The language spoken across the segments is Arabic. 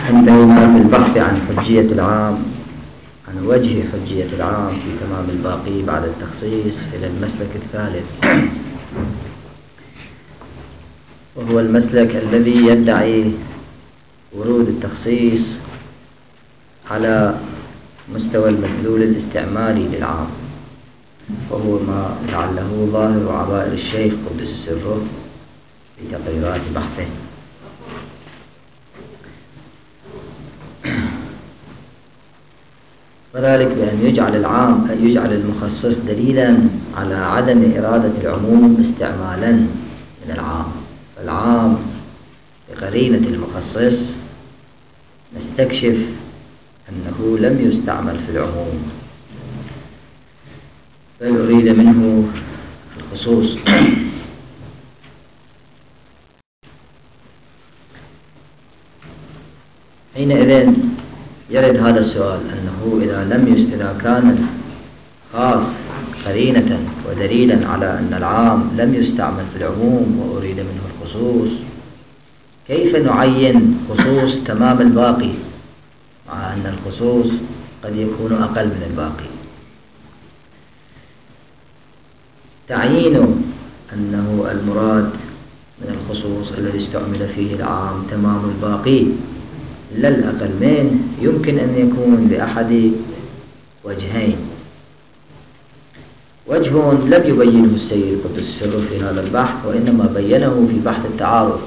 انتهينا في البحث عن حجية العام، عن وجه حجية العام في تمام الباقي بعد التخصيص إلى المسلك الثالث، وهو المسلك الذي يدعي ورود التخصيص على مستوى المدلول الاستعمالي للعام، وهو ما لعله ظاهر عبائر الشيخ قدس سره في تقريرات بحثه. وذلك بأن يجعل المخصص دليلا على عدم إرادة العموم استعمالا من العام، فالعام بقرينة المخصص نستكشف أنه لم يستعمل في العموم بل أريد منه الخصوص. حينئذ يرد هذا السؤال أنه إذا كان خاص قرينة ودليلا على أن العام لم يستعمل في العموم وأريد منه الخصوص، كيف نعين خصوص تمام الباقي مع أن الخصوص قد يكون أقل من الباقي؟ تعيين أنه المراد من الخصوص الذي استعمل فيه العام تمام الباقي لا الأقل منه يمكن أن يكون بأحد وجهين. وجه لم يبينه السيد قدس سره في هذا البحث، وإنما بينه في بحث التعارض،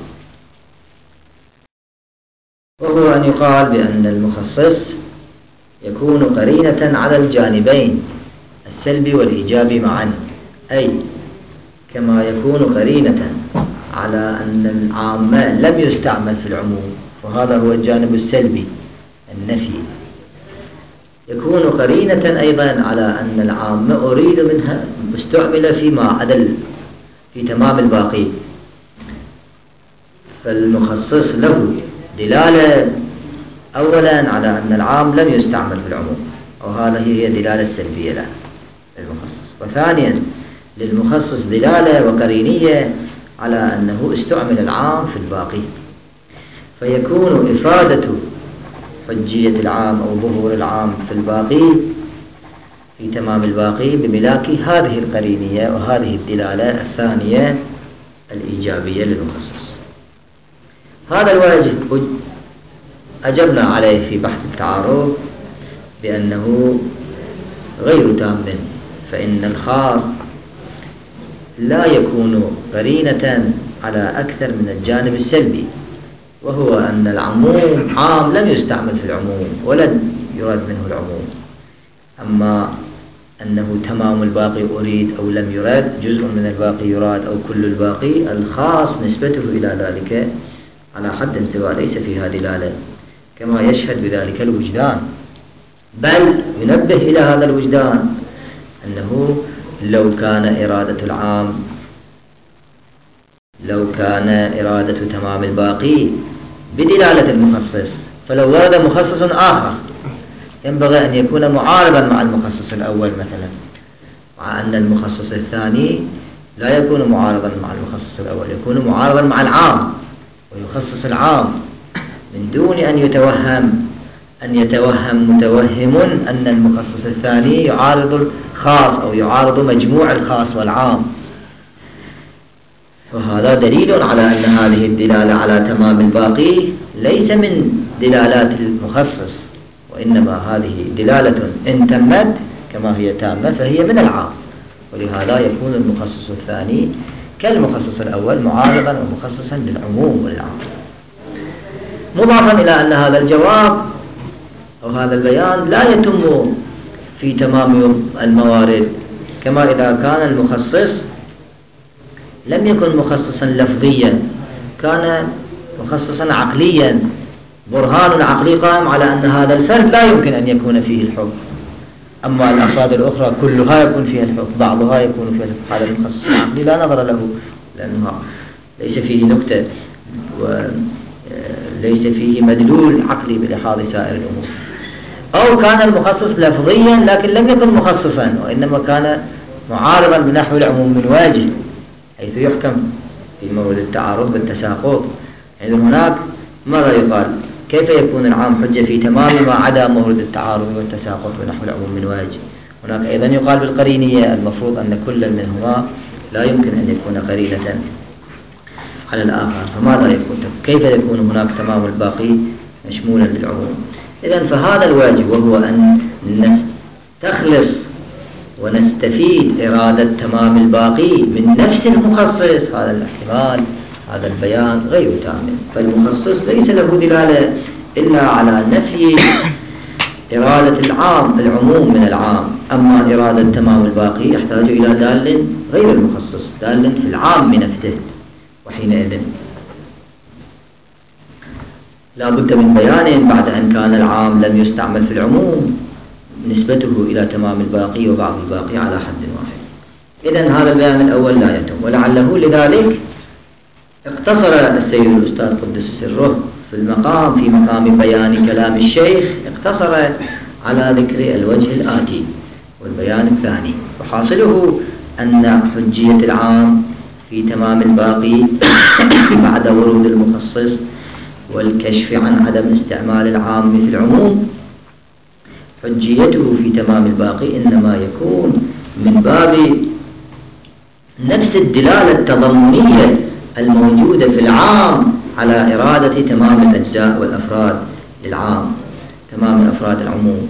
وهو أن يقال بأن المخصص يكون قرينة على الجانبين السلبي والإيجابي معا، أي كما يكون قرينة على أن العام لم يستعمل في العموم، وهذا هو الجانب السلبي النفي، يكون قرينة أيضا على أن العام أريد منها استعمل فيما عدل في تمام الباقي، فالمخصص له دلالة أولا على أن العام لم يستعمل في العموم، وهذه هي دلالة سلبية له للمخصص، وثانيا للمخصص دلالة وقرينية على أنه استعمل العام في الباقي، فيكون إفادة حجية العام أو ظهور العام في الباقي في تمام الباقي بملاك هذه القرينية وهذه الدلالة الثانية الإيجابية للمخصص. هذا الواجب أجبنا عليه في بحث التعارض بأنه غير تام، فإن الخاص لا يكون قرينة على أكثر من الجانب السلبي، وهو أن العموم عام لم يستعمل في العموم ولن يراد منه العموم، أما أنه تمام الباقي أريد أو لم يراد، جزء من الباقي يراد أو كل الباقي، الخاص نسبته إلى ذلك على حد سواء ليس فيها دلالة، كما يشهد بذلك الوجدان، بل ينبه إلى هذا الوجدان أنه لو كان إرادة تمام الباقي بدلالة المخصص، فلو ورد مخصص آخر ينبغي أن يكون معارضا مع المخصص الأول مثلا، مع أن المخصص الثاني لا يكون معارضا مع المخصص الأول، يكون معارضا مع العام ويخصص العام من دون أن يتوهم متوهم أن المخصص الثاني يعارض الخاص أو يعارض مجموع الخاص والعام. وهذا دليل على أن هذه الدلالة على تمام الباقي ليس من دلالات المخصص، وإنما هذه دلالة إن تمت كما هي تامة فهي من العام، ولهذا يكون المخصص الثاني كالمخصص الأول معارضا ومخصصا للعموم والعام. مضافا إلى أن هذا الجواب أو هذا البيان لا يتم في تمام الموارد، كما إذا كان المخصص لم يكن مخصصا لفظيا، كان مخصصا عقليا، برهان عقلي قائم على أن هذا الفرد لا يمكن أن يكون فيه الحكم، أما الأفراد الأخرى كلها يكون فيها الحكم، بعضها يكون فيها الحكم. هذا المخصص العقلي لا نظر له، لأنه ليس فيه نكتة وليس فيه مدلول عقلي بلحاظ سائر الأمور. أو كان المخصص لفظيا لكن لم يكن مخصصا، وإنما كان معارضا بنحو العموم من واجه، حيث يحكم في مورد التعارض بالتساقط. إذن هناك ماذا يقال؟ كيف يكون العام حجة في تمام ما عدا مورد التعارض والتساقط ونحو العموم من وجه؟ هناك أيضا يقال بالقرينية، المفروض أن كل منهما لا يمكن أن يكون قرينة على الآخر، فماذا يكون؟ كيف يكون هناك تمام الباقي مشمولا للعموم؟ إذن فهذا الواجب، وهو أن نستخلص ونستفيد إرادة تمام الباقي من نفس المخصص. هذا الاحتمال، هذا البيان غير تام، فالمخصص ليس له دلالة إلا على نفي إرادة العموم من العام، أما إرادة تمام الباقي يحتاج إلى دال غير المخصص، دال في العام بنفسه، وحينئذ لا بد من بيان بعد أن كان العام لم يستعمل في العموم نسبته إلى تمام الباقي وبعض الباقي على حد واحد. إذن هذا البيان الأول لا يتم، ولعله لذلك اقتصر السيد الأستاذ قدس سره في مقام بيان كلام الشيخ، اقتصر على ذكر الوجه الآتي والبيان الثاني، وحاصله أن حجية العام في تمام الباقي بعد ورود المخصص والكشف عن عدم استعمال العام في العموم، حجيته في تمام الباقي إنما يكون من باب نفس الدلالة التضمنية الموجودة في العام على إرادة تمام الأجزاء والأفراد للعام، تمام أفراد العموم.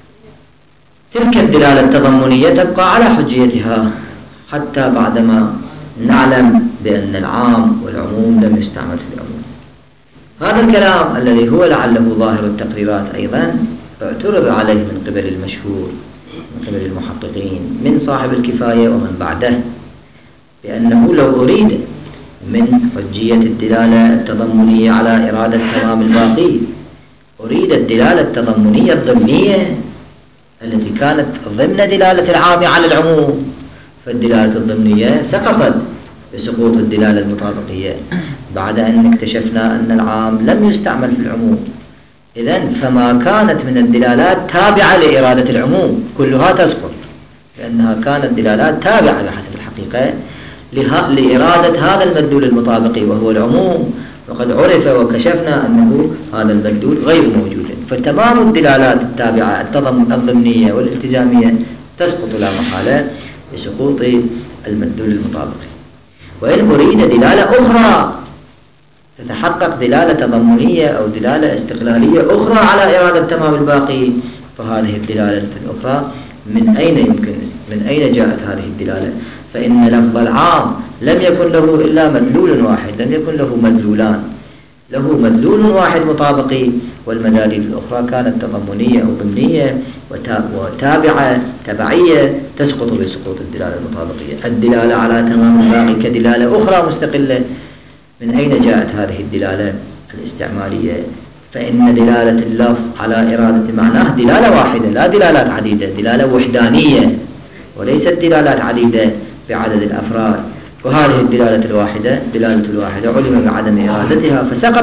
تلك الدلالة التضمنية تبقى على حجيتها حتى بعدما نعلم بأن العام والعموم لم يستعمل في العموم. هذا الكلام الذي هو لعله ظاهر التقريرات أيضا اعترض عليه من قبل المشهور، من قبل المحققين، من صاحب الكفاية ومن بعده، بأنه لو أريد من حجية الدلالة التضمنية على إرادة تمام الباقي أريد الدلالة التضمنية الضمنية التي كانت ضمن دلالة العام على العموم، فالدلالة الضمنية سقطت بسقوط الدلالة المطابقية بعد أن اكتشفنا أن العام لم يستعمل في العموم. إذن فما كانت من الدلالات تابعة لإرادة العموم كلها تسقط، لأنها كانت دلالات تابعة بحسب الحقيقة لإرادة هذا المدلول المطابقي وهو العموم، وقد عرف وكشفنا أنه هذا المدلول غير موجود، فتمام الدلالات التابعة الضمنية والالتزامية تسقط لا محالة بسقوط المدلول المطابقي. وإن أريد دلالة أخرى تتحقق دلالة تضمنية أو دلالة استقلالية أخرى على إرادة تمام الباقي، فهذه الدلالة الأخرى من أين جاءت هذه الدلالة؟ فإن لفظ العام لم يكن له إلا مدلول واحد، لم يكن له مدلولان، له مدلول واحد مطابقي، والمداليل الأخرى كانت تضمنية أو ضمنية وتابعة تبعية تسقط بسقوط الدلالة المطابقية. الدلالة على تمام الباقي كدلالة أخرى مستقلة، من أين جاءت هذه الدلالة الاستعمالية؟ فإن دلالة اللفظ على إرادة معناه دلالة واحدة لا دلالات عديدة، دلالة وحدانية وليست دلالات عديدة بعدد الأفراد، وهذه الدلالة الواحدة علم بعدم إرادتها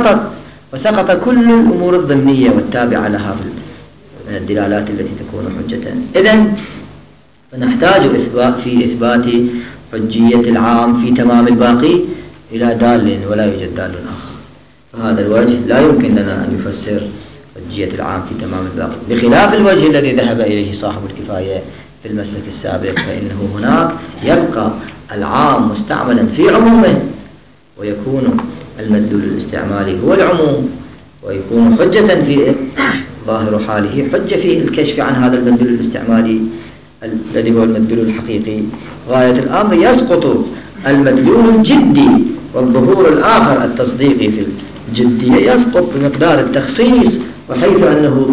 فسقط كل الأمور الضمنية والتابعة لها من الدلالات التي تكون حجة. إذن فنحتاج في إثبات حجية العام في تمام الباقي إلى دال ولا يوجد دال آخر، فهذا الوجه لا يمكن لنا أن يفسر حجية العام في تمام الباقي، بخلاف الوجه الذي ذهب إليه صاحب الكفاية في المسلك السابق، فإنه هناك يبقى العام مستعملا في عمومه، ويكون المدلول الاستعمالي هو العموم، ويكون حجة في ظاهر حاله، حجة في الكشف عن هذا المدلول الاستعمالي الذي هو المدلول الحقيقي. غاية الأمر يسقط المدلول الجدي والظهور الآخر التصديقي في الجدية يسقط بمقدار التخصيص، وحيث أنه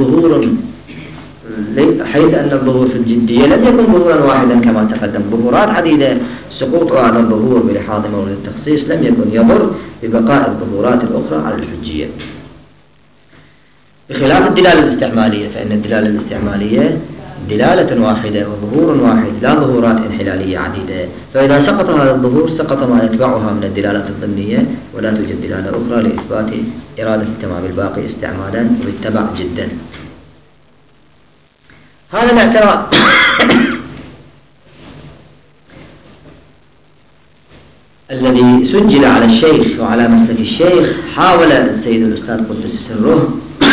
الظهور في الجدية لم يكن ظهورا واحدا كما تقدم، ظهورات عديدة، سقوط هذا الظهور بلحاظ مورد التخصيص لم يكن يضر ببقاء الظهورات الأخرى على الحجية، بخلاف الدلالة الاستعمالية، فإن الدلالة الاستعمالية دلالة واحدة وظهور واحد لا ظهورات انحلالية عديدة، فإذا سقط هذا الظهور سقط ما يتبعها من الدلالات الضمنية، ولا توجد دلالة أخرى لإثبات إرادة تمام الباقي استعمالا وبالتبع جدا. هذا الاعتراض الذي سجل على الشيخ وعلى مسلك الشيخ، حاول السيد الأستاذ قدس سره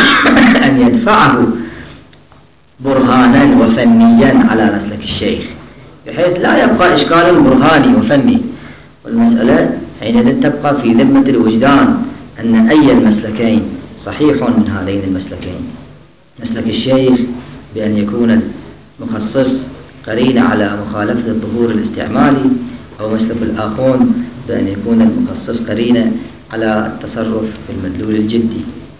يرفعه برهانا وفنيا على مسلك الشيخ، بحيث لا يبقى إشكال برهاني وفني، والمسألة حينئذ تبقى في ذمة الوجدان أن أي المسلكين صحيح من هذين المسلكين، مسلك الشيخ بأن يكون المخصص قرين على مخالفة الظهور الاستعمالي، أو مسلك الآخون بأن يكون المخصص قرين على التصرف في المدلول الجدي،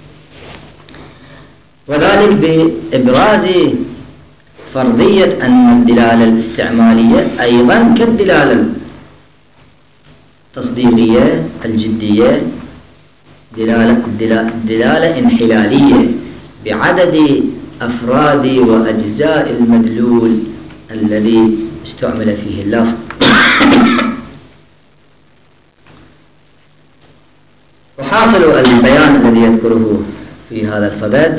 وذلك بإبراز فرضية أن الدلالة الاستعمالية أيضا كالدلالة التصديقية الجدية دلالة انحلالية بعدد أفراد وأجزاء المدلول الذي استعمل فيه اللفظ. وحاصل البيان الذي يذكره في هذا الصدد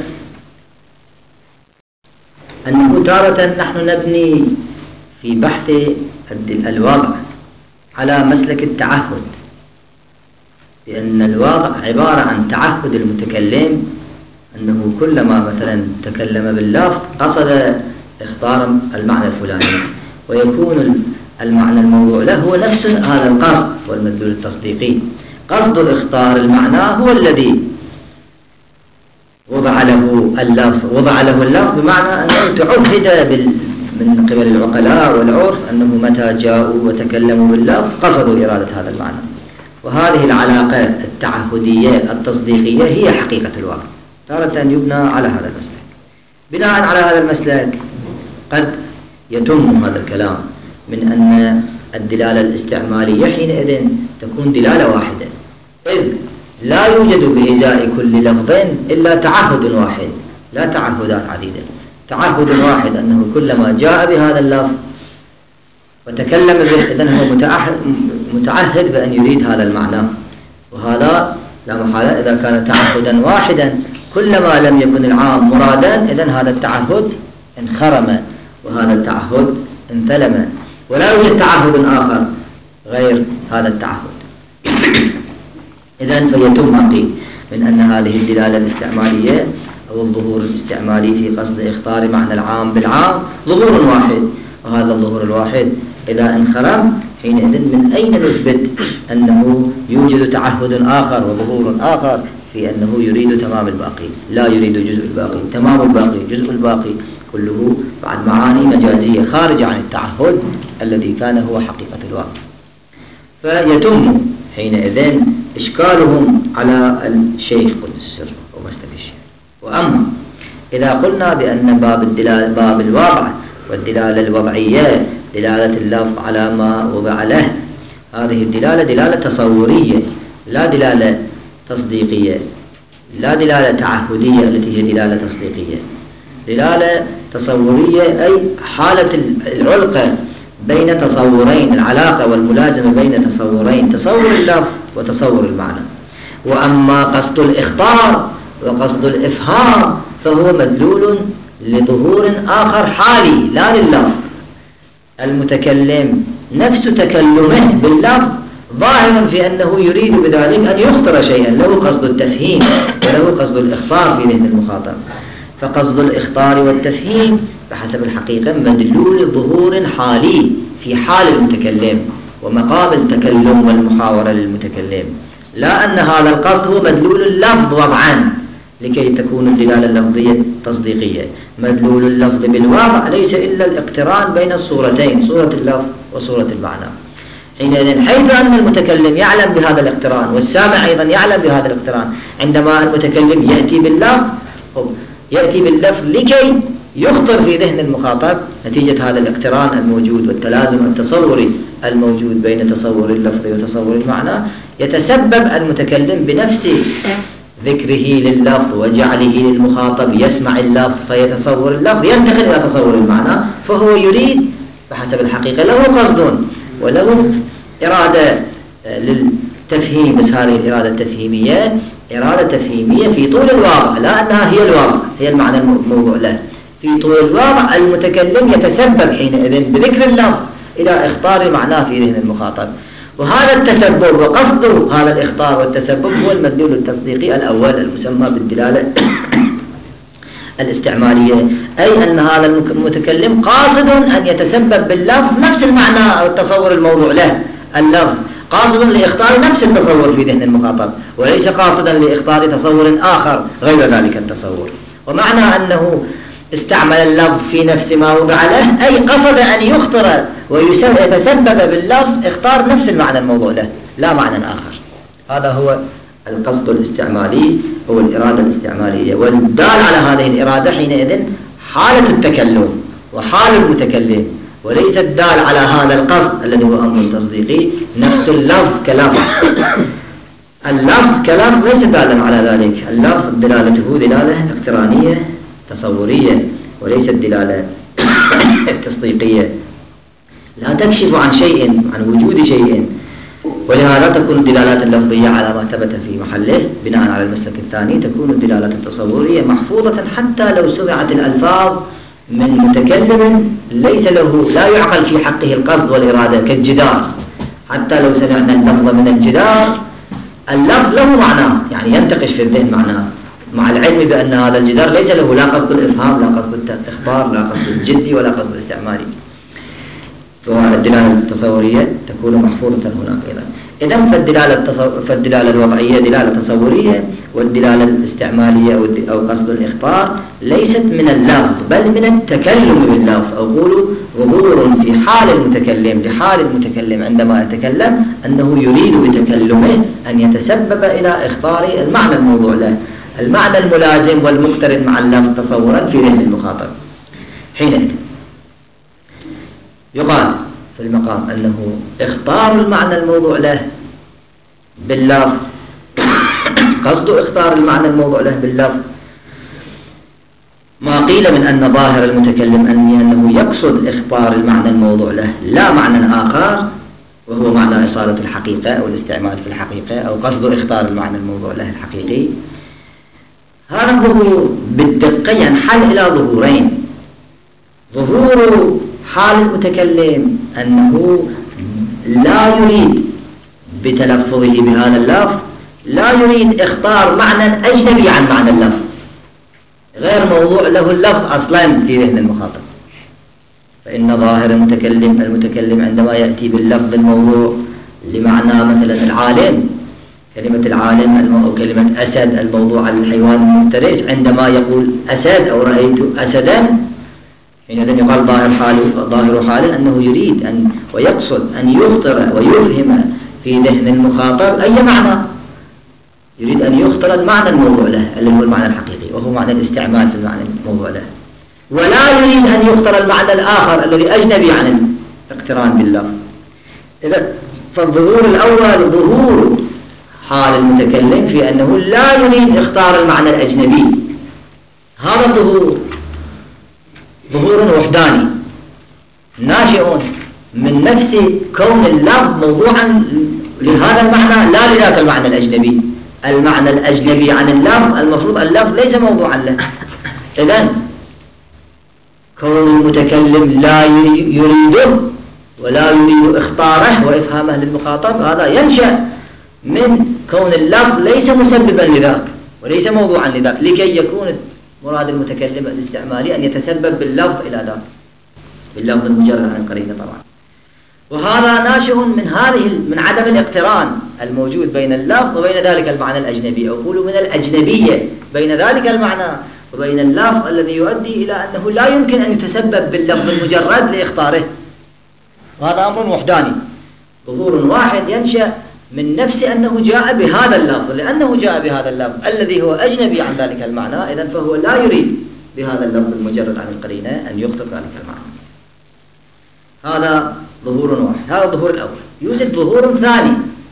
أنه تارة نحن نبني في بحث الوضع على مسلك التعهد، لأن الوضع عبارة عن تعهد المتكلم أنه كلما مثلا تكلم باللفظ قصد اختار المعنى الفلاني، ويكون المعنى الموضوع له هو نفس هذا القصد والمدلول التصديقي. قصد اختار المعنى هو الذي وضع له اللفظ بمعنى أنه تعهد من قبل العقلاء والعرف أنه متى جاءوا وتكلموا باللفظ قصدوا إرادة هذا المعنى. وهذه العلاقة التعهدية التصديقية هي حقيقة الواقع، تارة يبنى على هذا المسلك. بناء على هذا المسلك قد يتم هذا الكلام من أن الدلالة الاستعمالية حينئذ تكون دلالة واحدة، إذ لا يوجد بإزاء كل لفظ إلا تعهد واحد، لا تعهدات عديدة. تعهد واحد أنه كلما جاء بهذا اللفظ وتكلم به إذن هو متعهد بأن يريد هذا المعنى، وهذا لا محالة إذا كان تعهدا واحدا كلما لم يكن العام مرادا إذن هذا التعهد انخرم وهذا التعهد انثلم، ولا يوجد تعهد آخر غير هذا التعهد. إذن فيتم قيل من أن هذه الدلالة الاستعمالية أو الظهور الاستعمالي في قصد اختار معنى العام بالعام ظهور واحد، وهذا الظهور الواحد إذا انخرم حينئذ من أين نثبت أنه يوجد تعهد آخر وظهور آخر في أنه يريد تمام الباقي؟ لا يريد جزء الباقي، تمام الباقي، جزء الباقي، كله بعد معاني مجازية خارجة عن التعهد الذي كان هو حقيقة الواقع. فيتم حينئذ إشكالهم على الشيخ قدس السر ومسلك الشيخ. وأما إذا قلنا بأن باب الوضع والدلالة الوضعية دلالة اللفظ على ما وضع له، هذه الدلالة دلالة تصورية لا دلالة تصديقية، لا دلالة تعهدية التي هي دلالة تصديقية، دلالة تصورية أي حالة العلاقة بين تصورين، العلاقة والملازمة بين تصورين، تصور اللفظ وتصور المعنى. وأما قصد الإخطار وقصد الإفهام فهو مدلول لظهور آخر حالي لا لللفظ. المتكلم نفس تكلمه باللفظ ظاهر في أنه يريد بذلك أن يخطر شيئا، له قصد التفهيم وله قصد الإخطار في ذهن المخاطب. فقصد الإخطار والتفهيم بحسب الحقيقة مدلول ظهور حالي في حال المتكلم ومقام التكلم والمحاورة للمتكلم، لا أن هذا القصد هو مدلول اللفظ وضعا لكي تكون الدلالة اللفظية تصديقية. مدلول اللفظ بالواقع ليس إلا الاقتران بين الصورتين، صورة اللفظ وصورة المعنى. حينئذ حيث أن المتكلم يعلم بهذا الاقتران والسامع أيضا يعلم بهذا الاقتران، عندما المتكلم يأتي باللفظ لكي يخطر في ذهن المخاطب نتيجة هذا الاقتران الموجود والتلازم التصوري الموجود بين تصور اللفظ وتصور المعنى، يتسبب المتكلم بنفس ذكره لللفظ وجعله للمخاطب يسمع اللفظ فيتصور اللفظ ينتقل إلى تصور المعنى، فهو يريد بحسب الحقيقة له قصد وله إرادة للتفهيم، بس هذه الإرادة التفهيمية إرادة تفهيمية في طول الواقع، لا أنها هي الواقع هي المعنى الموضوع له. في طول الواقع المتكلم يتسبب حينئذ بذكر اللفظ إلى إخطار معناه في ذهن المخاطب، وهذا التسبب وقصد هذا الإخطار والتسبب هو المدلول التصديقي الأول المسمى بالدلالة الاستعمالية، أي أن هذا المتكلم قاصد أن يتسبب باللفظ نفس المعنى أو التصور الموضوع له. اللفظ قاصد لإخطار نفس التصور في ذهن المخاطب، وليس قاصدا لإخطار تصور آخر غير ذلك التصور. ومعنى أنه استعمل اللفظ في نفس ما وضع له، أي قصد أن يخطر ويتسبب باللفظ اختار نفس المعنى الموضوع له لا معنى آخر. هذا هو القصد الاستعمالي هو الإرادة الاستعمالية. والدال على هذه الإرادة حينئذ حالة التكلم وحال المتكلم، وليس الدال على هذا القصد الذي هو أمر تصديقي نفس اللفظ كلفظ. اللفظ كلفظ ليس دالا على ذلك، اللفظ دلالته دلالة اقترانية تصورية وليست دلالة تصديقية، لا تكشف عن شيء، عن وجود شيء. ولهذا تكون الدلالات اللفظية على ما ثبت في محله بناء على المسلك الثاني، تكون الدلالات التصورية محفوظة حتى لو سمعت الألفاظ من متكلم ليس له لا يعقل في حقه القصد والإرادة كالجدار. حتى لو سمعنا اللفظ من الجدار، اللفظ له معناه، يعني ينتقش في الذهن معناه، مع العلم بأن هذا الجدار ليس له لا قصد الإفهام لا قصد الإخبار لا قصد الجدي ولا قصد الاستعمالي. والدلالة التصورية تكون محفوظة هناك أيضا. إذن فالدلالة الوضعية دلالة تصورية، والدلالة الاستعمالية أو قصد الإخبار ليست من اللفظ بل من التكلم باللفظ، أو قولوا ظهور في حال المتكلم لحال المتكلم عندما يتكلم أنه يريد بتكلمه أن يتسبب إلى إخطار المعنى الموضوع له، المعنى الملازم والمقترن مع اللفظ تصورا في ذهن المخاطب. حينئذ يقال في المقام أنه اختار المعنى الموضوع له باللفظ، قصد اختار المعنى الموضوع له باللفظ ما قيل من أن ظاهر المتكلم أنه يقصد اختار المعنى الموضوع له لا معنى آخر، وهو معنى إصالة الحقيقة أو الاستعمال في الحقيقة، أو قصد اختار المعنى الموضوع له الحقيقي. هذا الظهور بالدقة ينحل إلى ظهورين: ظهور حال المتكلم أنه لا يريد بتلفظه بهذا اللفظ، لا يريد اختار معنى أجنبي عن معنى اللفظ، غير موضوع له اللفظ أصلا في ذهن المخاطب. فإن ظاهر المتكلم عندما يأتي باللفظ الموضوع لمعنى مثلا العالم، كلمة العالم أو كلمة أسد الموضوع على الحيوان المفترس، عندما يقول أسد أو رأيت أسدا حينئذ يقال ظاهر حاله أنه يريد أن ويقصد أن يخطر ويفهم في ذهن المخاطب أي معنى، يريد أن يخطر المعنى الموضوع له اللي هو المعنى الحقيقي وهو معنى الاستعمال في المعنى الموضوع له، ولا يريد أن يخطر المعنى الآخر الذي أجنبي عن الاقتران باللفظ. إذا فالظهور الأول ظهور حال المتكلم في أنه لا يريد اختار المعنى الأجنبي، هذا الظهور ظهور وحداني ناشئ من نفس كون اللفظ موضوعا لهذا المعنى لا لذاك المعنى الأجنبي. المعنى الأجنبي عن اللفظ المفروض اللفظ ليس موضوعا له. إذن كون المتكلم لا يريده ولا يريد اختاره وإفهامه للمخاطب هذا ينشأ من كون اللفظ ليس مسببا لذاك وليس موضوعا لذاك، لكي يكون مراد المتكلم الاستعمالي أن يتسبب باللفظ إلى ذاك، باللفظ المجرد عن القرينة طبعا. وهذا ناشئ من عدم الاقتران الموجود بين اللفظ وبين ذلك المعنى الأجنبي، أو قولوا من الأجنبية بين ذلك المعنى وبين اللفظ الذي يؤدي إلى أنه لا يمكن أن يتسبب باللفظ المجرد لإخطاره. وهذا أمر وحداني، ظهور واحد ينشأ من نفس أنه جاء بهذا اللفظ، لأنه جاء بهذا اللفظ الذي هو أجنبي عن ذلك المعنى، إذن فهو لا يريد بهذا اللفظ المجرد عن القرينة أن يخطر ذلك المعنى. هذا ظهور واحد، هذا الظهور الأول. يوجد ظهور ثاني،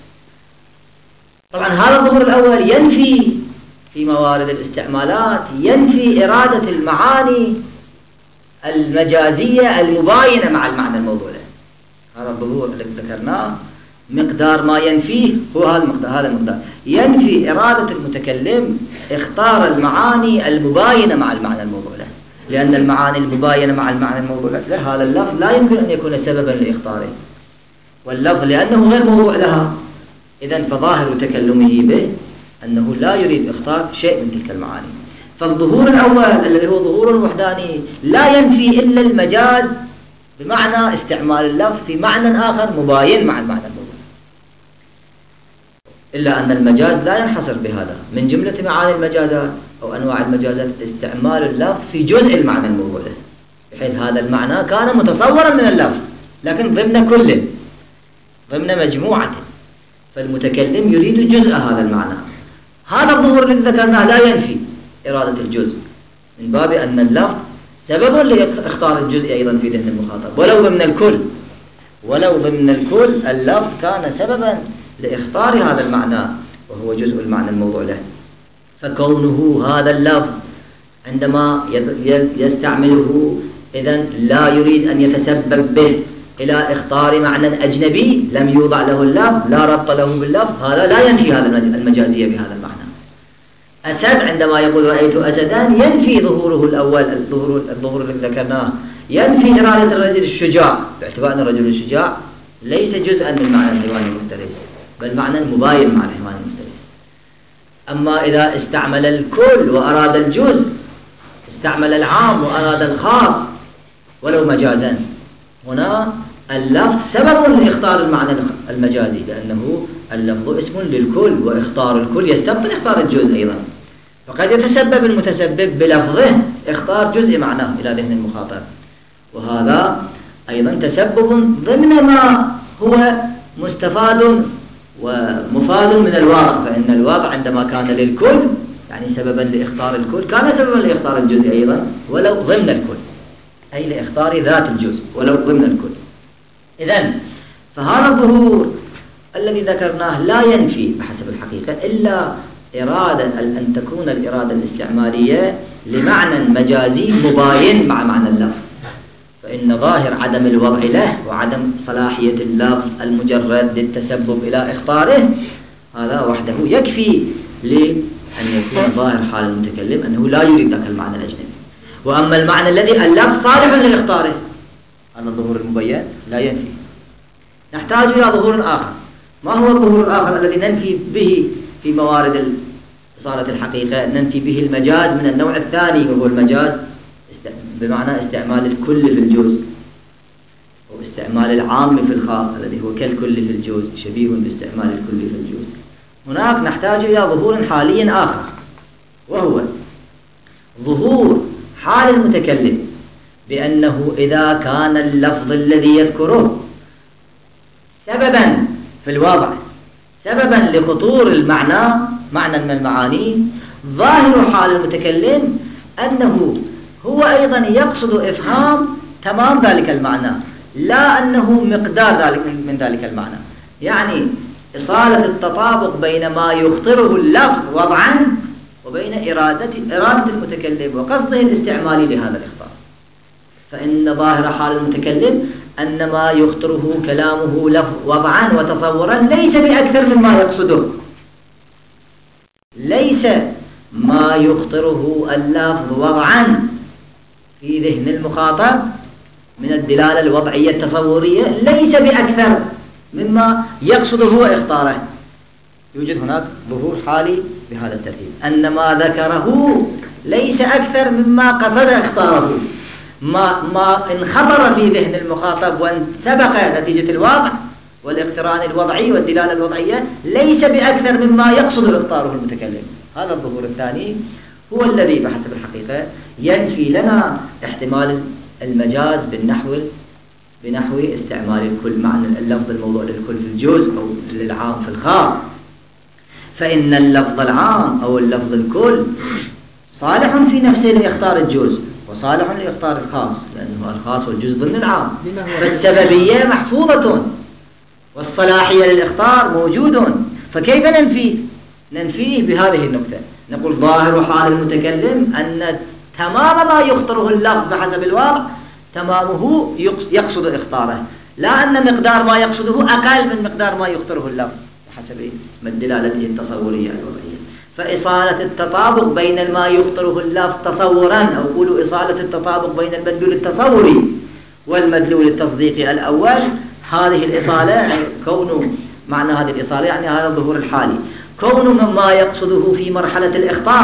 طبعا هذا الظهور الأول ينفي في موارد الاستعمالات، ينفي إرادة المعاني المجازية المباينة مع المعنى الموضوع له. هذا الظهور الذي ذكرناه مقدار ما ينفيه هو هذا المقدار، ينفي إرادة المتكلم اختار المعاني المباينة مع المعنى الموضوع له، لأن المعاني المباينة مع المعنى الموضوع له هذا اللفظ لا يمكن أن يكون سببا لإخطاره، واللفظ لأنه غير موضوع لها، إذن فظاهر تكلمه به أنه لا يريد إخطار شيء من تلك المعاني. فالظهور الأول الذي هو ظهور وحداني لا ينفي إلا المجاز بمعنى استعمال اللفظ في معنى آخر مباين مع المعنى الموضوع، إلا أن المجاز لا ينحصر بهذا. من جملة معاني المجازات أو أنواع المجازات استعمال اللفظ في جزء المعنى الموضوع، بحيث هذا المعنى كان متصورا من اللفظ لكن ضمن كل، ضمن مجموعة، فالمتكلم يريد جزء هذا المعنى. هذا الظهور الذي ذكرناه لا ينفي إرادة الجزء، من باب أن اللفظ سبب لإختار الجزء أيضا في ذهن المخاطب، ولو ضمن الكل اللفظ كان سببا لإختار هذا المعنى وهو جزء المعنى الموضوع له. فكونه هذا اللفظ عندما يستعمله إذن لا يريد أن يتسبب به إلى إختار معنى أجنبي لم يوضع له اللفظ، لا ربط له باللفظ، هذا لا ينفي هذا المجازية بهذا المعنى. أسد عندما يقول رأيت أسدان ينفي ظهوره الأول، الظهور الذي ذكرناه ينفي إرادة الرجل الشجاع، باعتبار أن الرجل الشجاع ليس جزءا من معنى الحيوان المفترس بل معنى مباين مع الحيوان المفترس. أما إذا استعمل الكل وأراد الجزء، استعمل العام وأراد الخاص ولو مجازا، هنا اللفظ سبب لإختار المعنى المجازي، لأنه اللفظ اسم للكل، وإختار الكل يستبطن إختار الجزء أيضا، فقد يتسبب المتسبب بلفظه إختار جزء معناه إلى ذهن المخاطب، وهذا أيضا تسبب ضمن ما هو مستفاد ومفاد من الواقع، فإن الواقع عندما كان للكل يعني سببا لإختار الكل كان سببا لإختار الجزء أيضا ولو ضمن الكل، أي لإختار ذات الجزء ولو ضمن الكل. إذن فهذا الظهور الذي ذكرناه لا ينفي بحسب الحقيقة إلا إرادة أن تكون الإرادة الاستعمالية لمعنى مجازي مباين مع معنى اللفظ، فإن ظاهر عدم الوضع له وعدم صلاحية اللفظ المجرد للتسبب إلى إختاره هذا وحده يكفي لأن يكون ظاهر حال المتكلم أنه لا يريد ذاك المعنى الأجنبي. وأما المعنى الذي اللفظ صالح لإختاره أن الظهور المبين لا ينفي. نحتاج إلى ظهور آخر. ما هو الظهور الآخر الذي ننفي به في موارد إصالة الحقيقة؟ ننفي به المجاز من النوع الثاني، وهو المجاز بمعنى استعمال الكل في الجزء واستعمال العام في الخاص الذي هو كالكل في الجزء، شبيه باستعمال الكل في الجزء. هناك نحتاج إلى ظهور حالي آخر، وهو ظهور حال المتكلم بأنه إذا كان اللفظ الذي يذكره سببا في الوضع، سببا لخطور المعنى، معنى من المعاني، ظاهر حال المتكلم أنه هو أيضا يقصد إفهام تمام ذلك المعنى، لا أنه مقدار ذلك من ذلك المعنى، يعني إصالة التطابق بين ما يخطره اللفظ وضعا وبين إرادة المتكلم وقصده الاستعمالي لهذا الإخطار. فإن ظاهر حال المتكلم أن ما يخطره كلامه لفظ وضعا وتصورا ليس بأكثر مما يقصده، ليس ما يخطره اللفظ وضعا في ذهن المخاطب من الدلالة الوضعية التصورية ليس بأكثر مما يقصده هو إخطاره. يوجد هناك ظهور حالي بهذا الترتيب، أن ما ذكره ليس أكثر مما قصد إخطاره، ما انخطر في ذهن المخاطب وانسبق نتيجة الوضع والاقتران الوضعي والدلالة الوضعية ليس بأكثر مما يقصد إخطاره المتكلم. هذا الظهور الثاني هو الذي بحسب الحقيقة ينفي لنا احتمال المجاز بنحو استعمال الكل، معنى اللفظ الموضوع للكل في الجزء أو للعام في الخاص. فإن اللفظ العام أو اللفظ الكل صالح في نفسه لإخطار الجزء وصالح لإخطار الخاص، لأنه الخاص والجزء ضمن العام، فالسببية محفوظة والصلاحية للإخطار موجود. فكيف ننفيه بهذه النقطة؟ نقول ظاهر حال المتكلم أن تمام ما يخطره اللفظ بحسب الواقع تمامه يقصد إخطاره، لا أن مقدار ما يقصده أقل من مقدار ما يخطره اللفظ بحسب دلالته التصورية الوضعية. فإصالة التطابق بين ما يخطره اللفظ تصورا، أو قولوا إصالة التطابق بين المدلول التصوري والمدلول التصديقي الأول، هذه الإصالة يعني كون معنى هذه الإصالة يعني هذا الظهور الحالي، كون مما يقصده في مرحلة الإخطار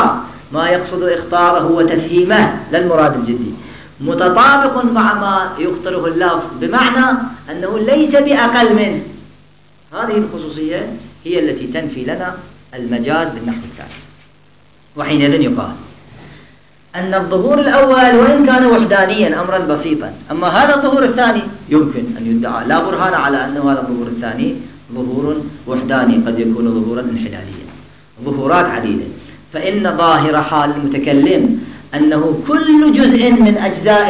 ما يقصد إخطاره وتفهيمه لا المراد الجدي، متطابق مع ما يخطره اللفظ، بمعنى أنه ليس بأقل منه. هذه الخصوصية هي التي تنفي لنا المجاز بالنحو التالي. وحينئذ يقال أن الظهور الأول وإن كان وحدانيا أمرا بسيطا، أما هذا الظهور الثاني يمكن أن يدعى لا برهان على أنه هذا الظهور الثاني ظهور وحداني، قد يكون ظهورا انحلاليا، ظهورات عديدة. فإن ظاهر حال المتكلم أنه كل جزء من أجزاء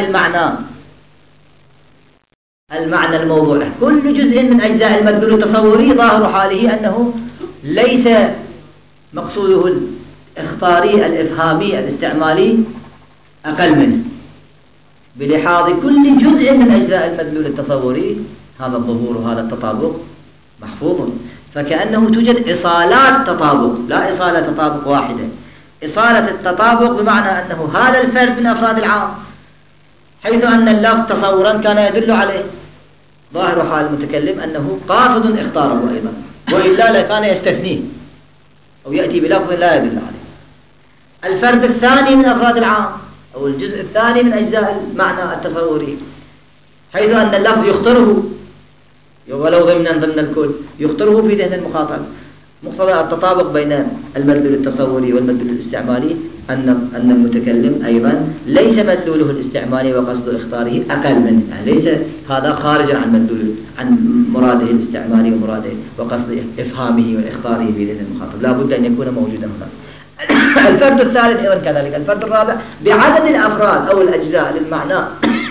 المعنى الموضوع، كل جزء من أجزاء المدلول التصوري ظاهر حاله أنه ليس مقصوده الإخطاري الإفهامي الاستعمالي أقل منه، بلحاظ كل جزء من أجزاء المدلول التصوري هذا الظهور وهذا التطابق محفوظ. فكأنه توجد إصالات تطابق، لا إصالة تطابق واحدة، إصالة التطابق بمعنى أنه هذا الفرد من أفراد العام، حيث أن اللفظ تصورا كان يدل عليه. ظاهر حال المتكلم أنه قاصد إخطاره أيضا، وإلا لكان يستثنيه أو يأتي بلفظ لا يدل عليه. الفرد الثاني من أفراد العام أو الجزء الثاني من أجزاء المعنى التصوري، حيث أن اللفظ يخطره ولو ضمن الكل، يخطره في ذهن المخاطب. مقتضى التطابق بين المدلول التصوري والمدلول الاستعمالي أن المتكلم أيضا ليس مدلوله الاستعمالي وقصد إخطاره أقل منه، يعني ليس هذا خارجا عن مراده الاستعمالي ومراده وقصد إفهامه وإخطاره في ذهن المخاطب، لا بد أن يكون موجودا هنا. الفرد الثالث أيضا كذلك. الفرد الرابع بعدد الأفراد أو الأجزاء للمعنى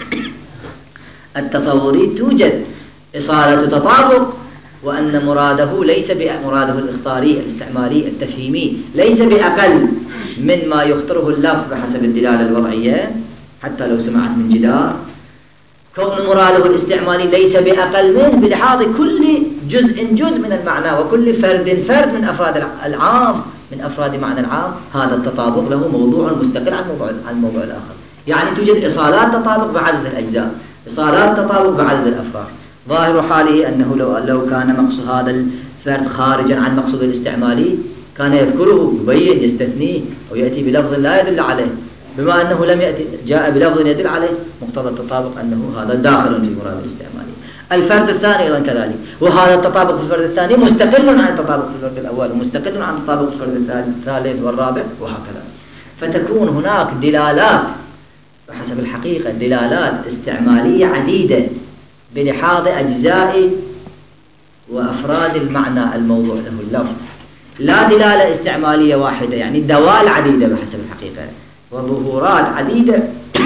التصوري توجد إصالة تطابق، وأن مراده ليس مراده الإخطاري الاستعمالي التفهيمي ليس بأقل من ما يخطره اللفظ بحسب الدلالة الوضعية حتى لو سمعت من جدار. كون مراده الاستعمالي ليس بأقل من بلحاظ كل جزء من المعنى وكل فرد من أفراد العام من أفراد معنى العام، هذا التطابق له موضوع مستقل عن الموضوع الآخر. يعني توجد إصالات تطابق بعدد الأجزاء، إصالات تطابق بعدد الأفراد. ظاهر حاله أنه لو كان مقصود هذا الفرد خارجا عن مقصود الاستعمالي كان يذكره يبين يستثنيه أو يأتي بلفظ لا يدل عليه، بما أنه لم يأتي جاء بلفظ يدل عليه، مقتضى التطابق أنه هذا داخل في مراد الاستعمالي. الفرد الثاني أيضا كذلك، وهذا التطابق في الفرد الثاني مستقل عن التطابق في الفرد الأول ومستقل عن التطابق في الفرد الثالث والرابع وهكذا. فتكون هناك دلالات بحسب الحقيقة دلالات استعمالية عديدة بلحاظ أجزاء وأفراد المعنى الموضوع له اللفظ، لا دلالة استعمالية واحدة، يعني دوال عديدة بحسب الحقيقة وظهورات عديدة.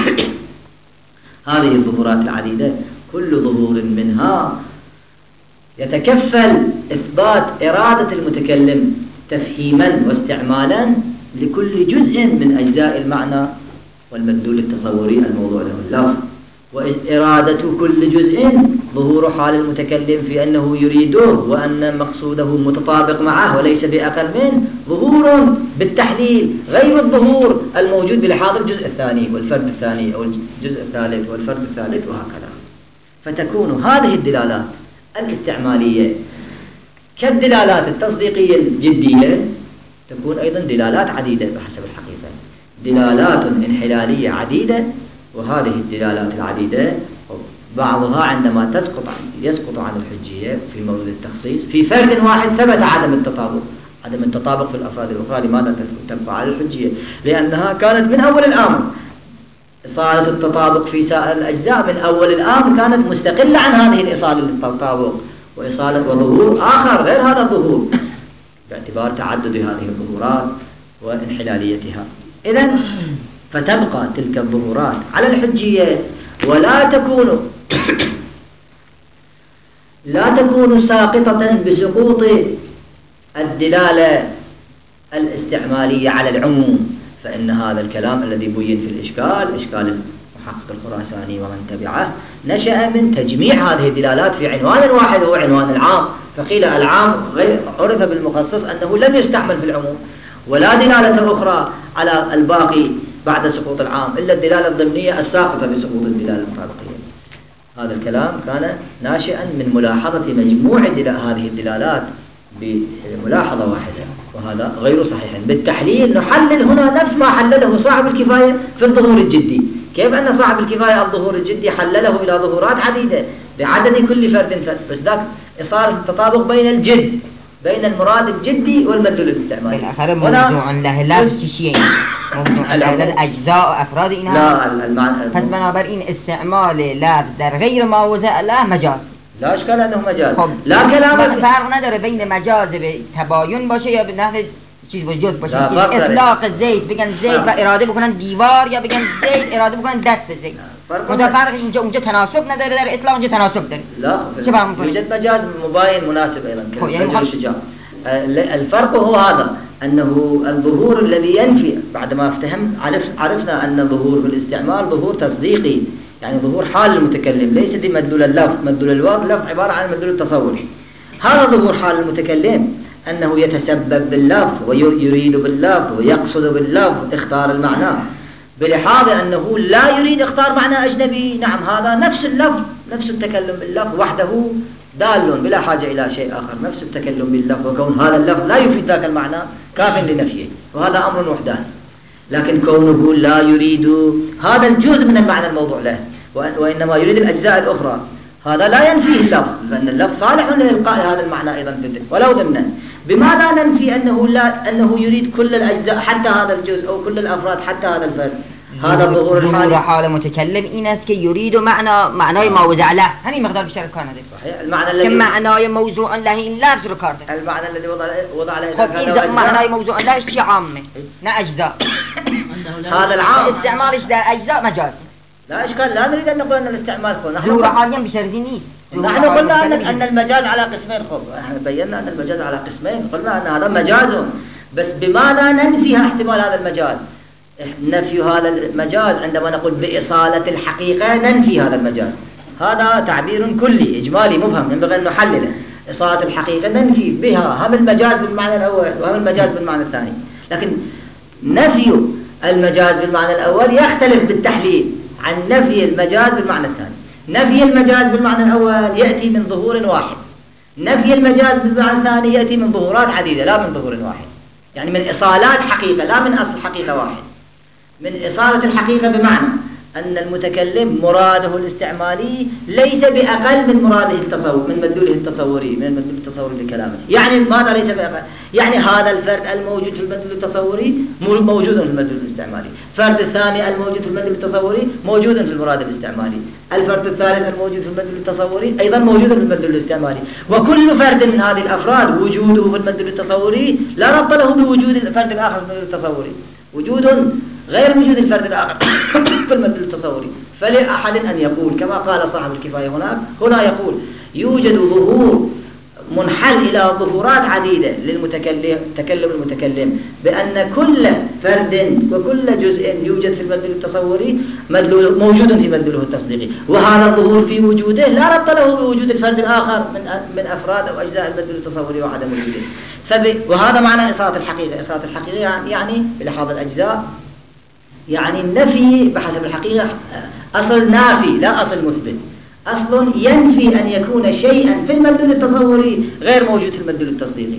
هذه الظهورات العديدة كل ظهور منها يتكفل إثبات إرادة المتكلم تفهيما واستعمالا لكل جزء من أجزاء المعنى والمدلول التصوري الموضوع له اللفظ، وإرادة كل جزء ظهور حال المتكلم في أنه يريده وأن مقصوده متطابق معه وليس بأقل منه، ظهور بالتحليل غير الظهور الموجود بلحاظ الجزء الثاني والفرد الثاني أو الجزء الثالث والفرد الثالث وهكذا. فتكون هذه الدلالات الاستعمالية كالدلالات التصديقية الجدية تكون أيضا دلالات عديدة بحسب الحقيقة، دلالات انحلالية عديدة. وهذه الدلالات العديدة بعضها عندما يسقط عن الحجية في مورد التخصيص في فرد واحد ثبت عدم التطابق في الأفراد الأخرى، لماذا تبقى على الحجية؟ لأنها كانت من أول الأمر. إصالة التطابق في سائر الأجزاء من أول الأمر كانت مستقلة عن هذه الإصالة للتطابق، وإصالة وظهور آخر غير هذا الظهور باعتبار تعدد هذه الظهورات وانحلاليتها. إذن فتبقى تلك الظهورات على الحجية ولا تكون ساقطة بسقوط الدلالة الاستعمالية على العموم. فإن هذا الكلام الذي بين في الإشكال، إشكال المحقق الخراساني ومن تبعه، نشأ من تجميع هذه الدلالات في عنوان واحد هو عنوان العام. فقيل العام عرف بالمخصص أنه لم يستعمل في العموم، ولا دلالة أخرى على الباقي بعد سقوط العام إلا الدلالة الضمنية الساقطة بسقوط الدلالة المطابقية. هذا الكلام كان ناشئا من ملاحظة مجموع هذه الدلالات بملاحظة واحدة وهذا غير صحيح. بالتحليل نحلل هنا نفس ما حلله صاحب الكفاية في الظهور الجدي. كيف أن صاحب الكفاية الظهور الجدي حلله إلى ظهورات عديدة بعدد كل فرد فرد، بس ذاك إصار التطابق بين الجد، بين المراد الجدي والمدلول الاستعمالي. بالآخر موضوع له لفظ شيء، موضوع له الأجزاء وأفراد إنها. لا المعنى فبنابراين استعمال لفظ در غير ما وضع له مجاز. لا اشكال انه مجاز. لا كلام فرق نداره بين مجاز تباين باشه یا به نحو چیز وجود باشه. اطلاق زید بگن زید و اراده بکنن دیوار یا بگن زید اراده بکنن دست زید. فرق اینجا اونجا تناسب نداره در اطلاق، اونجا تناسب داره. لا يوجد مجاز مباين مناسب ايضا كالرجل الشجاع. الفرق هو هذا انه الظهور الذي ينفي بعدما عرفنا ان الظهور بالاستعمال ظهور تصديقي، يعني ظهور حال المتكلم ليس دي مدلول اللفظ. مدلول اللفظ عبارة عن مدلول التصور. هذا ظهور حال المتكلم أنه يتسبب باللفظ ويريد باللفظ ويقصد باللفظ اختار المعنى، بلحاظ أنه لا يريد اختار معنى أجنبي. نعم هذا نفس اللفظ، نفس التكلم باللفظ وحده دال بلا حاجة إلى شيء آخر، نفس التكلم باللفظ، وكون هذا اللفظ لا يفيد ذاك المعنى كاف لنفيه، وهذا أمر وحدان. لكن كونه لا يريد هذا الجزء من المعنى الموضوع له وإنما يريد الأجزاء الأخرى، هذا لا ينفيه اللفظ، لأن اللفظ صالح لإلقاء هذا المعنى أيضا في الذهن ولو ضمنا. بماذا ننفي أنه يريد كل الأجزاء حتى هذا الجزء أو كل الأفراد حتى هذا الفرد؟ هذا ظهور حال متكلم إنس كي يريد معنى ما وضع له، همين مقدار بشرف كان هذا صحيح. المعنى الذي معنى موضوع له اللفظ ركارته، المعنى الذي وضع له إذا معنى موضوع له شيء عامة لا أجزاء. هذا العام استعمالش ده أجزاء مجاز. لا إشكال، لا نريد أن نقول أن الاستعمال ظهور حاليا بشرفيني. نحن قلنا أن المجاز على قسمين. نحن بينا أن المجاز على قسمين، قلنا أن هذا مجاز، بس بماذا ننفي احتمال هذا المجاز؟ نفي هذا المجاز عندما نقول بإصالة الحقيقة ننفي هذا المجاز، هذا تعبير كلي إجمالي مبهم ينبغي أن نحلله. إصالة الحقيقة ننفي بها هم المجاز بالمعنى الأول وهم المجاز بالمعنى الثاني، لكن نفي المجاز بالمعنى الأول يختلف بالتحليل عن نفي المجاز بالمعنى الثاني. نفي المجاز بالمعنى الأول يأتي من ظهور واحد، نفي المجاز بالمعنى الثاني يأتي من ظهورات عديدة لا من ظهور واحد، يعني من إصالات حقيقة لا من أصل حقيقة واحد. من إصالة الحقيقة بمعنى أن المتكلم مراده الاستعمالي ليس بأقل من مراده التصور، من مدلوله التصوري، من المدلول التصوري لكلامه. يعني ماذا ليس بأقل؟ يعني هذا الفرد الموجود في المدلول التصوري موجود في المدلول الاستعمالي، الفرد الثاني الموجود في المدلول التصوري موجود في المراد الاستعمالي، الفرد الثالث الموجود في المدلول التصوري أيضا موجود في المدلول الاستعمالي، وكل فرد من هذه الأفراد وجوده في المدلول التصوري لا ربط له بوجود الفرد الآخر في المدلول التصوري، وجود غير وجود الفرد الآخر في المدلول التصوري. فلأحد أن يقول كما قال صاحب الكفاية هنا يقول يوجد ظهور منحل إلى ظهورات عديدة تكلم المتكلم بأن كل فرد وكل جزء يوجد في المدلول التصوري موجود في مدلوله التصديقي، وهذا الظهور في وجوده لا ربط له بوجود الفرد الآخر من أفراد أو أجزاء المدلول التصوري وعدم وجوده. وهذا معنى إصالة الحقيقة. إصالة الحقيقة يعني بلحاظ الأجزاء يعني النفي بحسب الحقيقة أصل نافي لا أصل مثبت، أصل ينفي أن يكون شيئا في المدلول التصوري غير موجود في المدلول التصديقي،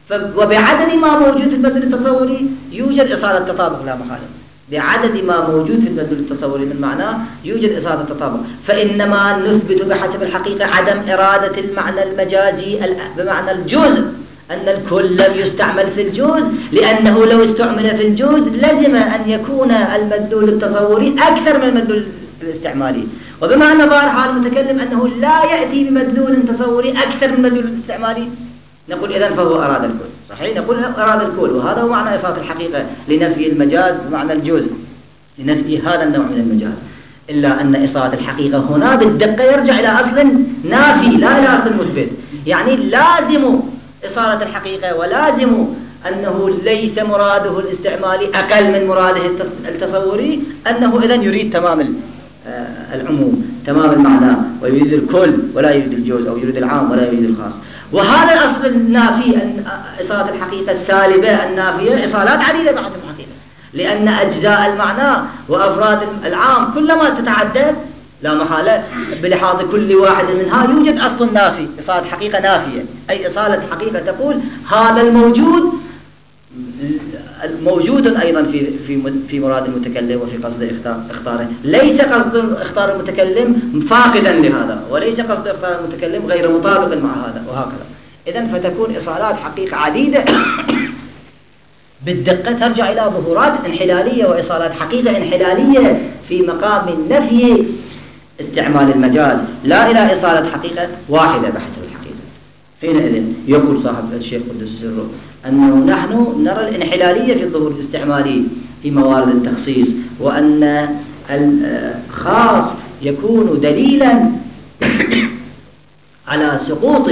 وبعدد ما موجود في المدلول التصوري يوجد إصالة تطابق لا محالة. بعدد ما موجود في المدلول التصوري من معناه يوجد إصالة تطابق، فإنما نثبت بحسب الحقيقة عدم إرادة المعنى المجازي بمعنى الجزء، أن الكل لم يستعمل في الجزء، لأنه لو استعمل في الجزء لزم أن يكون المدلول التصوري أكثر من المدلول الاستعمالي، وبما أن ظاهر حال المتكلم أنه لا يأتي بمدلول تصوري أكثر من المدلول الاستعمالي نقول إذن فهو أراد الكل. صحيح نقول أراد الكل، وهذا هو معنى إصالة الحقيقة لنفي المجاز بمعنى الجزء، لنفي هذا النوع من المجاز. إلا أن إصالة الحقيقة هنا بالدقة يرجع إلى أصل نافي لا إلى أصل مثبت، يعني لازم إصالة الحقيقة ولازم أنه ليس مراده الاستعمالي أقل من مراده التصوري، أنه إذن يريد تمام العموم تمام المعنى ويريد الكل ولا يريد الجزء، أو يريد العام ولا يريد الخاص. وهذا الأصل النافي إصالة الحقيقة السالبة النافية إصالات عديدة بحسب الحقيقة، لأن أجزاء المعنى وأفراد العام كلما تتعدد لا محالة بلحاظ كل واحد منها يوجد أصل نافي، إصالة حقيقة نافية، أي إصالة حقيقة تقول هذا الموجود موجود أيضا في مراد المتكلم وفي قصد اختاره، ليس قصد اختار المتكلم فاقدا لهذا، وليس قصد اختار المتكلم غير مطابق مع هذا، وهكذا. إذن فتكون إصالات حقيقة عديدة بالدقة ترجع إلى ظهورات انحلالية وإصالات حقيقة انحلالية في مقام نفي استعمال المجاز، لا إلى إصالة حقيقة واحدة بحسب الحقيقة. حينئذ يقول صاحب الشيخ قدس سره أنه نحن نرى الانحلالية في الظهور الاستعمالي في موارد التخصيص، وأن الخاص يكون دليلا على سقوط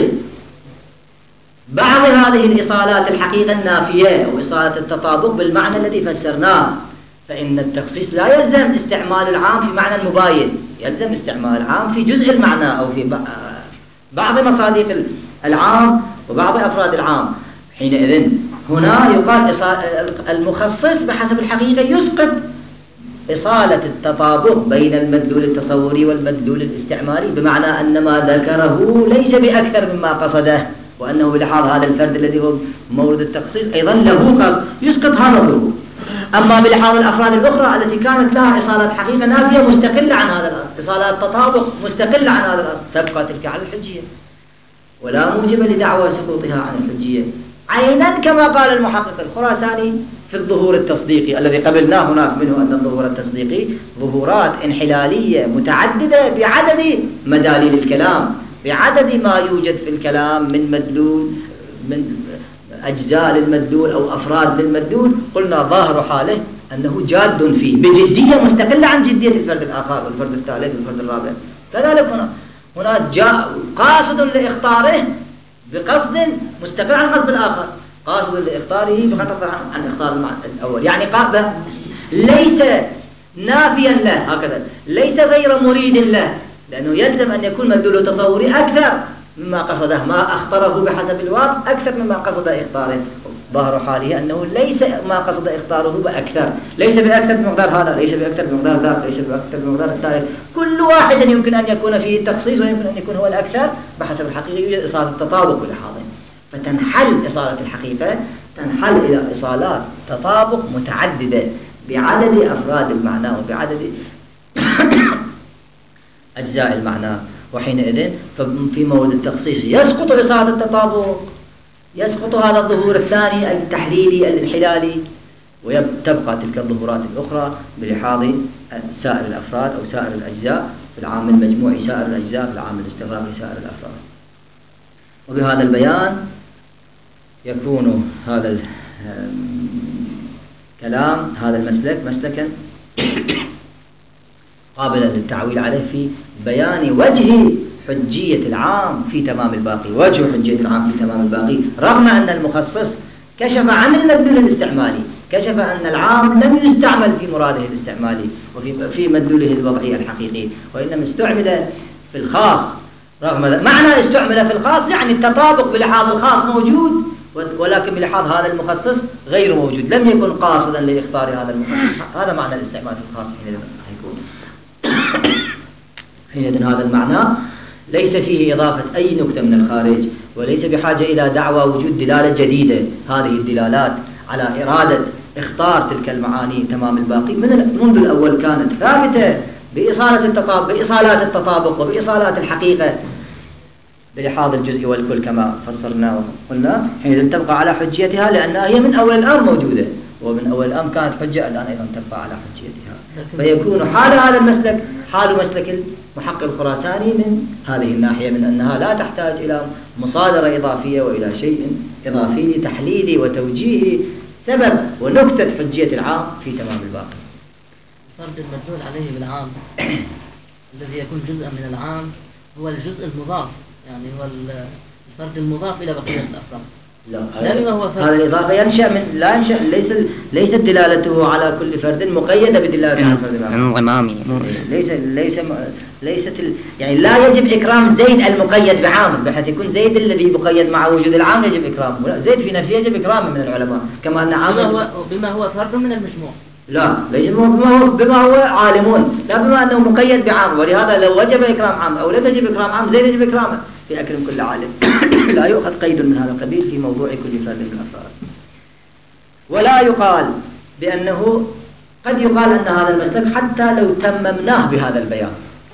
بعض هذه الإصالات الحقيقة النافية أو إصالة التطابق بالمعنى الذي فسرناه. فإن التخصيص لا يلزم استعمال العام في معنى المباين، يلزم استعمال العام في جزء المعنى أو في بعض مصادق العام وبعض أفراد العام. حينئذ هنا يقال المخصص بحسب الحقيقة يسقط إصالة التطابق بين المدلول التصوري والمدلول الاستعمالي، بمعنى أن ما ذكره ليس بأكثر مما قصده، وأنه بلحاظ هذا الفرد الذي هو مورد التخصيص أيضا له قصد، يسقط هذا الظهور. أما بلحاظ الأفراد الأخرى التي كانت لها إصالات حقيقة نافية مستقلة عن هذا الأصل، إصالات تطابق مستقلة عن هذا الأصل، تبقى تلك على الحجية ولا موجب لدعوى سقوطها عن الحجية، عينا كما قال المحقق الخراساني في الظهور التصديقي الذي قبلناه هناك منه أن الظهور التصديقي ظهورات انحلالية متعددة بعدد مداليل الكلام، بعدد ما يوجد في الكلام من مدلول، من أجزاء للمدلول أو أفراد للمدلول. قلنا ظاهر حاله أنه جاد فيه بجدية مستقلة عن جدية الفرد الآخر والفرد الثالث والفرد الرابع. كذلك هنا جاء قاصد لإخطاره بقصد مستقل عن قصد الآخر، قاصد لإخطاره بقصد عن إخطار الأول، يعني قاصد ليس نافيا له، هكذا ليس غير مريد له، لأنه يلزم أن يكون مدلول تصوري أكثر مما قصده، ما أخطره بحسب الواقع أكثر مما قصد إخطاره. ظاهر حاله أنه ليس ما قصد إخطاره بأكثر، ليس بأكثر بمقدار هذا، ليس بأكثر بمقدار ذاك، ليس بأكثر بمقدار الثالث. كل واحد يمكن أن يكون فيه التخصيص ويمكن أن يكون هو الأكثر بحسب الحقيقة، يوجد إصالة التطابق بلحاظه. فتنحل إصالة الحقيقة، تنحل إلى إصالات تطابق متعددة بعدد أفراد المعنى وبعدد أجزاء المعنى. وحينئذ في مورد التخصيص يسقط إصالة التطابق، يسقط هذا الظهور الثاني التحليلي الانحلالي، وتبقى تلك الظهورات الأخرى بلحاظ سائر الأفراد أو سائر الأجزاء في العام المجموعي، سائر الأجزاء في العام الاستغراقي سائر الأفراد. وبهذا البيان يكون هذا الكلام، هذا المسلك مسلكا قابلا للتعويل عليه في بيان وجه حجية العام في تمام الباقي، وجه حجية العام في تمام الباقي، رغم أن المخصص كشف عن المدلول الاستعمالي، كشف أن العام لم يستعمل في مراده الاستعمالي وفي مدلوله الوضعي الحقيقي، وإنما استعمل في الخاص. رغم معنى استعمل في الخاص يعني التطابق بلحاظ الخاص موجود، ولكن بلحاظ هذا المخصص غير موجود، لم يكن قاصدا لإخطار هذا المخصص. هذا معنى الاستعمال في الخاص حينئذ هذا المعنى ليس فيه إضافة أي نكتة من الخارج، وليس بحاجة إلى دعوى وجود دلالة جديدة. هذه الدلالات على إرادة اختار تلك المعاني تمام الباقي منذ الأول كانت ثابتة بإصالات التطابق وبإصالات الحقيقة بلحاظ الجزء والكل كما فسرنا وقلنا. حينئذ تبقى على حجيتها لأنها هي من أول الأمر موجودة، ومن أول الأمر كانت حجة، الآن أيضا تبقى على حجيتها. فيكون حال هذا المسلك حال مسلك المحقق الخراساني من هذه الناحية، من أنها لا تحتاج إلى مصادرة إضافية وإلى شيء إضافي لتحليل وتوجيه سبب ونكتة حجية العام في تمام الباقي. فرد المدلول عليه بالعام الذي يكون جزءا من العام هو الجزء المضاف، يعني هو الفرد المضاف إلى بقية الأفراد. لا، هذا الإضافة ليست دلالته على كل فرد مقيدة بدلالة على فرد إمامي. يعني لا يجب إكرام زيد المقيد بعامل، بحيث يكون زيد الذي مقيد مع وجود العام يجب إكرامه. زيد في نفسه يجب إكرامه من العلماء، كما أن عامل بما هو فرد من المجموع. لا ليس بما هو عالمون، لا بما أنه مقيد بعام، ولهذا لو وجب إكرام عام أو لم يجب إكرام عام زي يجب إكرامه في أكرم كل عالم. لا يؤخذ قيد من هذا القبيل في موضوع كل فرد من الأفراد. ولا يقال بأنه، قد يقال أن هذا المسلك حتى لو تممناه بهذا البيان،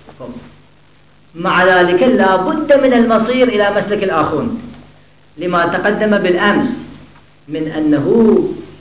مع ذلك لا بد من المصير إلى مسلك الآخون لما تقدم بالأمس من أنه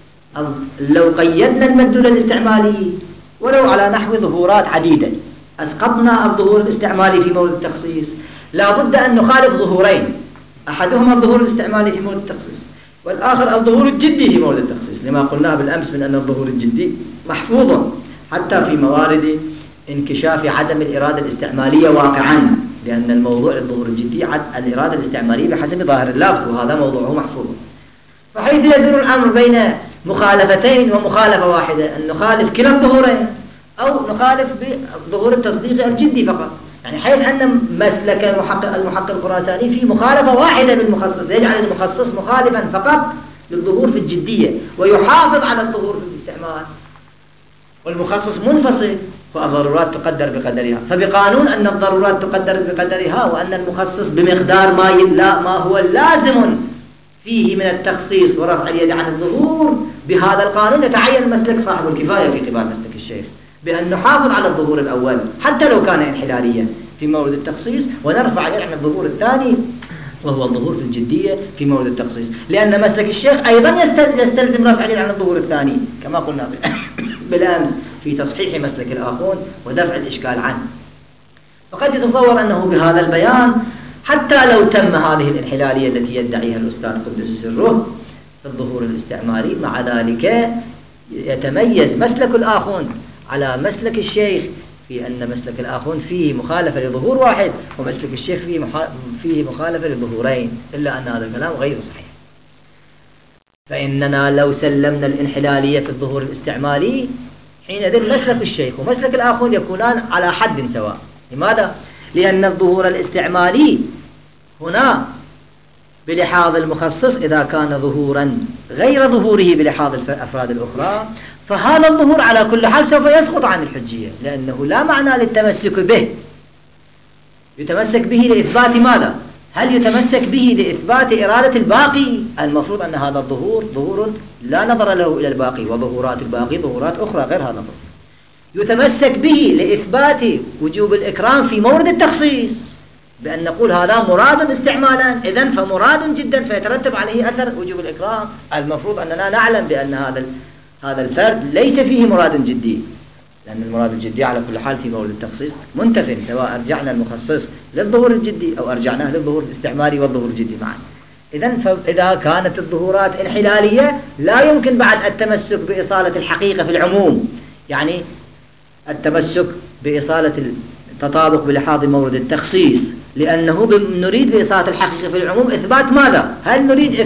لو قيدنا المدلول الاستعمالي ولو على نحو ظهورات عديدة أسقطنا الظهور الاستعمالي في مورد التخصيص، لا بد أن نخالف ظهورين، أحدهما الظهور الاستعمالي في مورد التخصيص والآخر الظهور الجدي في مورد التخصيص، لما قلناه بالأمس من أن الظهور الجدي محفوظ حتى في موارد انكشاف عدم الإرادة الاستعمالية واقعا، لأن الموضوع الظهور الجدي الإرادة الاستعمالية بحسب ظاهر اللفظ، وهذا موضوعه محفوظ. فحيث يدور الأمر بين مخالفتين ومخالفة واحدة، أن نخالف كلا الظهورين أو نخالف بظهور التصديق الجدي فقط، يعني حيث أن مسلك المحقق الخراساني في مخالفة واحدة بالمخصص يجعل المخصص مخالفا فقط للظهور في الجدية ويحافظ على الظهور في الاستعمال، والمخصص منفصل، فالضرورات تقدر بقدرها. فبقانون أن الضرورات تقدر بقدرها وأن المخصص بمقدار ما هو لازم فيه من التخصيص ورفع اليد عن الظهور، بهذا القانون يتعين مسلك صاحب الكفاية في اعتبار مسلك الشيخ بأن نحافظ على الظهور الأول حتى لو كان انحلاليا في مورد التخصيص، ونرفع اليد عن الظهور الثاني وهو الظهور في الجدية في مورد التخصيص، لأن مسلك الشيخ أيضا يستلزم رفع اليد عن الظهور الثاني كما قلنا بالأمس في تصحيح مسلك الآخون ودفع الإشكال عنه. فقد يتصور أنه بهذا البيان حتى لو تم هذه الانحلالية التي يدعيها الأستاذ قدس سره في الظهور الاستعمالي، مع ذلك يتميز مسلك الآخون على مسلك الشيخ في أن مسلك الآخون فيه مخالفة لظهور واحد ومسلك الشيخ فيه مخالفة لظهورين، إلا أن هذا الكلام غير صحيح. فإننا لو سلمنا الانحلالية في الظهور الاستعمالي حينئذ مسلك الشيخ ومسلك الآخون يكونان على حد سواء. لماذا؟ لأن الظهور الاستعمالي هنا بلحاظ المخصص إذا كان ظهورا غير ظهوره بلحاظ الأفراد الأخرى، فهذا الظهور على كل حال سوف يسقط عن الحجية، لأنه لا معنى للتمسك به. يتمسك به لإثبات ماذا؟ هل يتمسك به لإثبات إرادة الباقي؟ المفروض أن هذا الظهور ظهور لا نظر له إلى الباقي، وظهورات الباقي ظهورات أخرى غير هذا الظهور. يتمسك به لإثبات وجوب الإكرام في مورد التخصيص، بأن نقول هذا مراد استعمالا، إذن فمراد جدا فيترتب عليه أثر وجوب الإكرام. المفروض أننا نعلم بأن هذا الفرد ليس فيه مراد جدي، لأن المراد الجدي على كل حال في مورد التخصيص منتف، سواء أرجعنا المخصص للظهور الجدي أو أرجعناه للظهور الاستعمالي والظهور الجدي معا. إذن فإذا كانت الظهورات انحلالية لا يمكن بعد التمسك بإصالة الحقيقة في العموم، يعني التمسك بإصالة التطابق بلحاظ مورد التخصيص، لأنه نريد بإصالة الحقيقة في العموم إثبات ماذا؟ هل نريد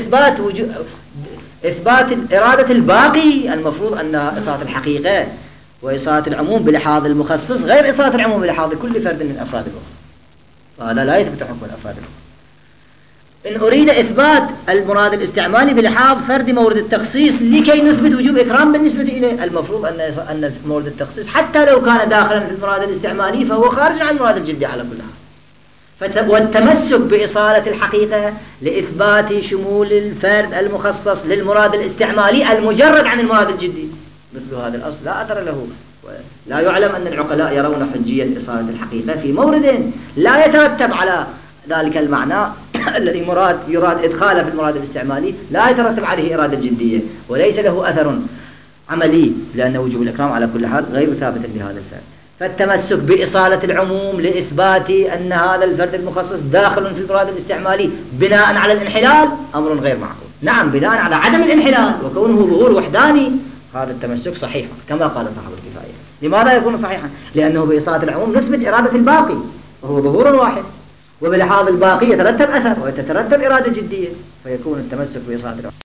إثبات إرادة الباقي؟ المفروض أن إصالة الحقيقة وإصالة العموم بلحاظ المخصص غير إصالة العموم بلحاظ كل فرد من الأفراد الأخرى، وهذا لا يثبت حكم الأفراد الأخرى. إن أريد إثبات المراد الاستعمالي بلحاظ فرد مورد التخصيص لكي نثبت وجوب إكرام بالنسبة إليه، المفروض أن مورد التخصيص حتى لو كان داخلا في المراد الاستعمالي فهو خارج عن المراد الجدي على كل حال. والتمسك بإصالة الحقيقة لإثبات شمول الفرد المخصص للمراد الاستعمالي المجرد عن المراد الجدي، مثل هذا الأصل لا أثر له. لا يعلم أن العقلاء يرون حجية إصالة الحقيقة في مورد لا يترتب على ذلك المعنى الذي يراد إدخاله في المراد الاستعمالي، لا يترتب عليه إرادة جدية وليس له أثر عملي، لأن وجوب الإكرام على كل حال غير ثابت لهذا الفرد. فالتمسك بإصالة العموم لإثبات أن هذا الفرد المخصص داخل في المراد الاستعمالي بناء على الانحلال أمر غير معقول. نعم، بناء على عدم الانحلال وكونه ظهور وحداني، هذا التمسك صحيح كما قال صاحب الكفاية. لماذا يكون صحيحا؟ لأنه بإصالة العموم نثبت إرادة الباقي وهو ظهور واحد، وبلحاظ الباقي يترتب أثر ويترتب إرادة جدية، فيكون التمسك بإصالة العموم